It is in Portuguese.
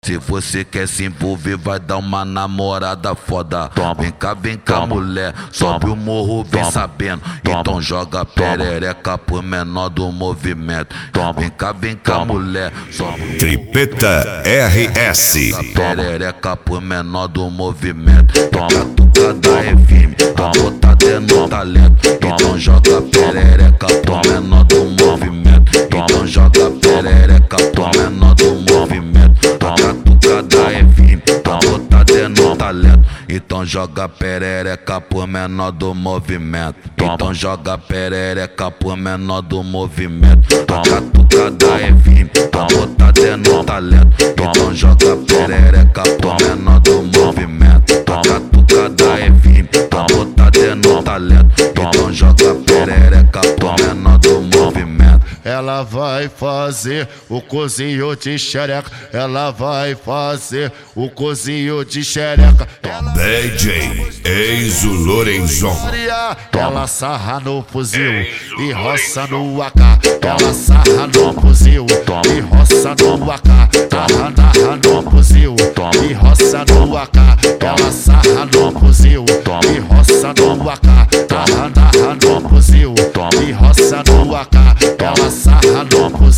Se você quer se envolver, vai dar uma namorada foda. Vem cá, mulher, sobe o morro, vem sabendo. Então joga perereca pro menor do movimento. Vem cá, mulher, sobe Tripeta RS. perereca pro menor do movimento. Catucada é firme, a botada é no talento. Então joga perereca pro menor do movimento. Então joga perereca pro menor do movimento. Catucada é firme, a botada é no talento. Então joga perereca pro menor do movimento. Então joga perereca pro menor do movimento. Catucada é firme, a botada é no talento. Então joga perereca pro menor do movimento. Catucada é firme, a botada é no talento. Então joga perereca pro menor do movimento. Ela vai fazer o cozinho de xereca. Ela vai fazer o cozinho de xereca. DJ Enzo Lorenzon. Ela sarra no fuzil e roça no AK. Ela sarra no fuzil e roça no AK. Narra no fuzil e roça no AK. Ela sarra no fuzil e roça no AK. Narra no fuzil e roça no AK. Ela sarra no fuzil